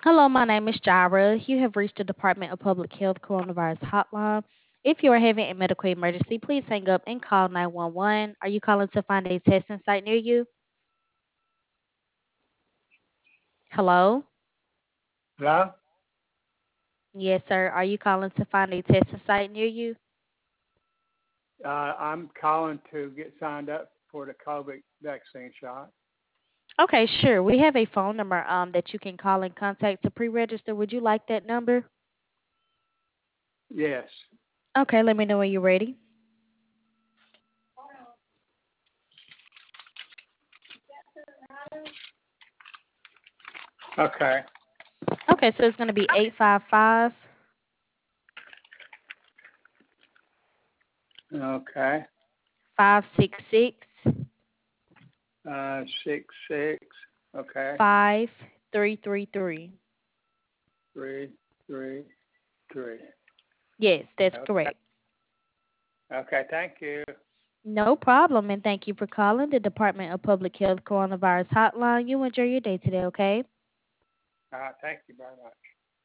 Hello, my name is Jira. You have reached the Department of Public Health Coronavirus Hotline. If you are having a medical emergency, please hang up and call 911. Are you calling to find a testing site near you? Hello? Hello? Yes, sir. Are you calling to find a testing site near you? I'm calling to get signed up for the COVID vaccine shot. Okay, sure. We have a phone number that you can call and contact to pre-register. Would you like that number? Yes. Okay, let me know when you're ready. Okay. Okay, so it's going to be 855 Okay. 566 6 6. Okay. 5333. 3 3 3. Yes, that's Okay. correct. Okay. Thank you. No problem, and thank you for calling the Department of Public Health Coronavirus Hotline. You enjoy your day today, okay? Thank you very much.